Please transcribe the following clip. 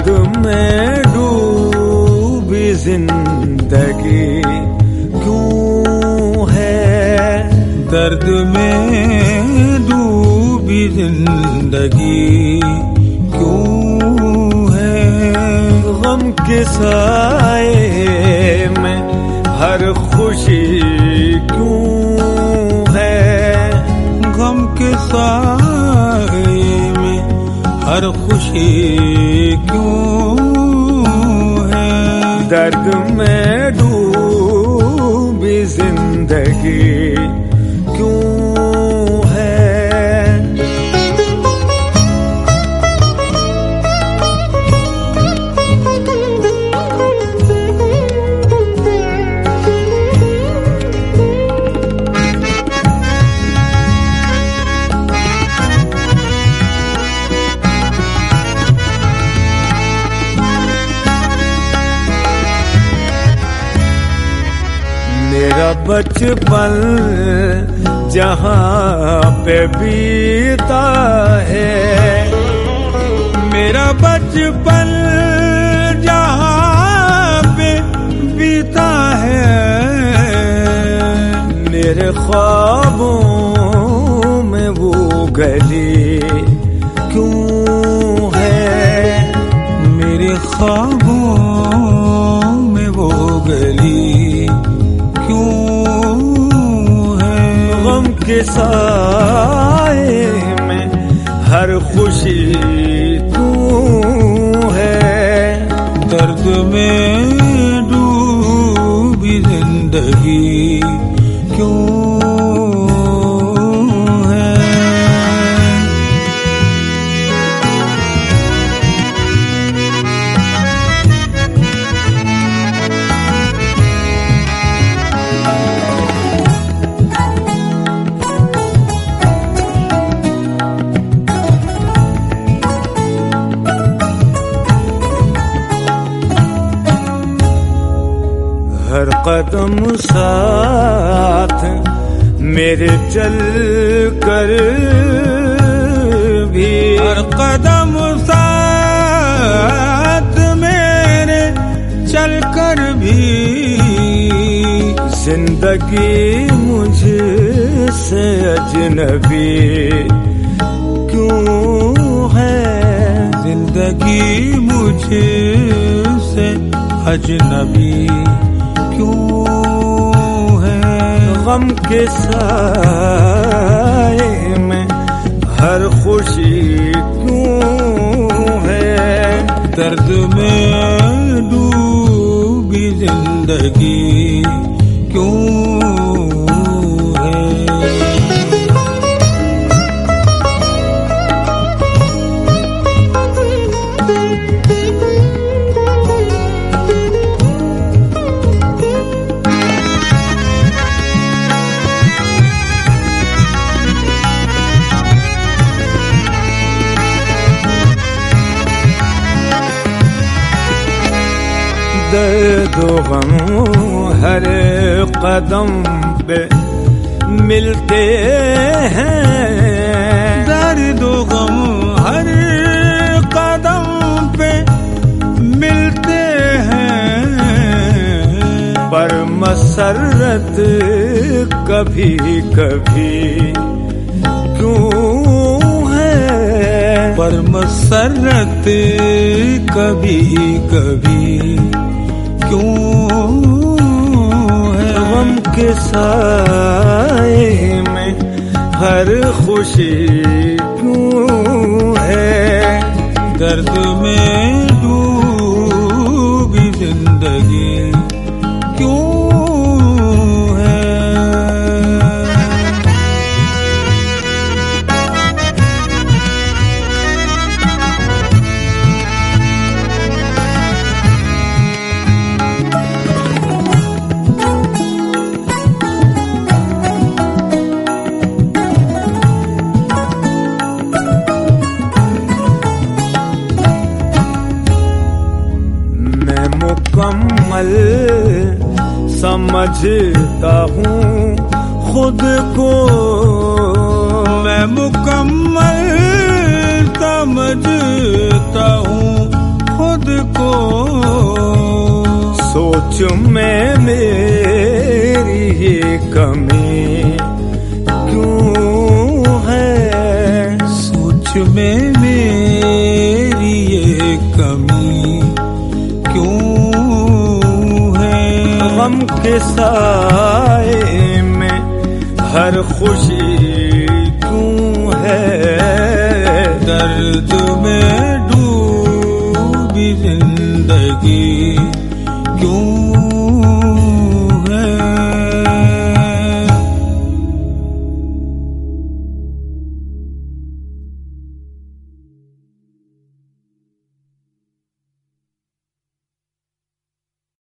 दर्द में डूबी जिंदगी क्यों है, दर्द में डूबी जिंदगी क्यों है, गम के साए में हर खुशी क्यों है, गम के साए में हर खुशी क्यों है, दर्द में डूबी जिंदगी क्यों है। मेरा बचपन जहाँ पे बीता है, मेरा बचपन जहाँ पे बीता है, मेरे ख्वाबों में वो गली क्यों है, मेरे ख्वाबों में वो गली के साए में हर खुशी तू है, दर्द में डूबी जिंदगी क्यों है। हर कदम साथ मेरे चल कर भी, हर कदम साथ मेरे चल कर भी, जिंदगी मुझसे अजनबी क्यों है, जिंदगी मुझसे अजनबी क्यों है, गम के साए में हर खुशी क्यों है, दर्द में डूबी जिंदगी क्यों है। दर्द गम हर कदम पे मिलते हैं, दर्द गम हर कदम पे मिलते हैं, पर मसरत कभी कभी क्यों है, पर मसरत कभी कभी क्यों है, गम के साए में हर खुशी क्यों है, दर्द में डूबी जिंदगी क्यों है। मुकम्मल समझता हूँ खुद को, मैं मुकम्मल समझता हूँ खुद को, सोच में मेरी ये कमी क्यों है, सोच में मेरी ये कमी क्यों है। गम के साए में हर खुशी क्यों है, दर्द में